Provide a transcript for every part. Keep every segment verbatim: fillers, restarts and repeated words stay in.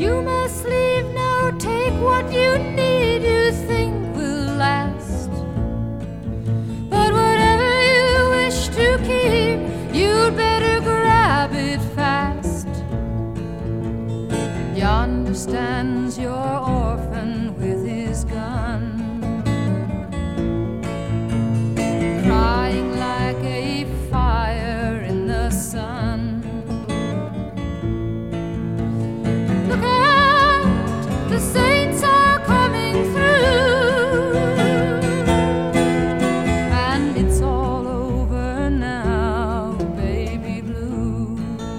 You must leave now, take what you need, you think will last. But whatever you wish to keep, you'd better grab it fast. Yonder stands your orphan with his gun, crying like a fire in the sun. Look out, the saints are coming through, and it's all over now, baby blue.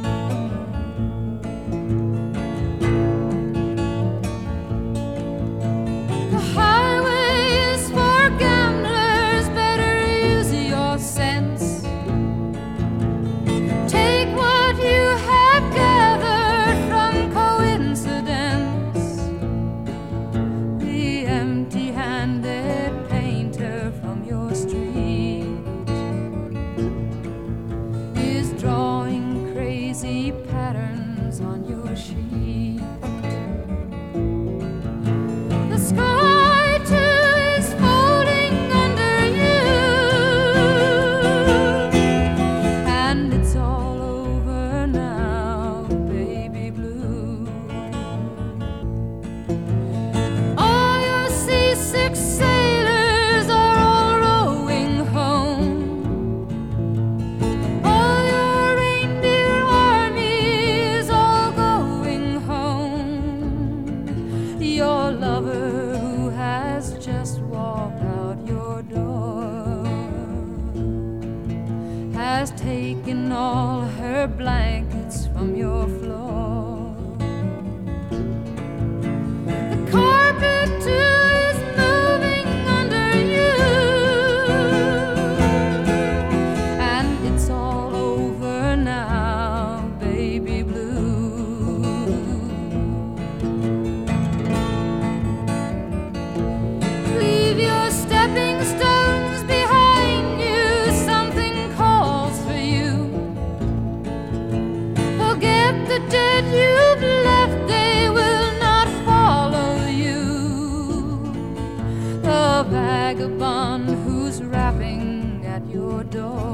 The highway is for gamblers, better use your sense. Take what you have gathered from coincidence. The empty-handed painter from your street is drawing crazy patterns on your sheet. The sky too is folding under you, and it's all over now, baby blue. All your seasick sailors are all rowing home. All your reindeer army is all going home. Your lover who has just walked out your door has taken all her blankets from your floor. The carpet too is moving under you, and it's all over now, baby blue. Leave your stepping stones behind you, something calls for you. Forget the dead you've left, they will not follow you. The vagabond who's rapping at your door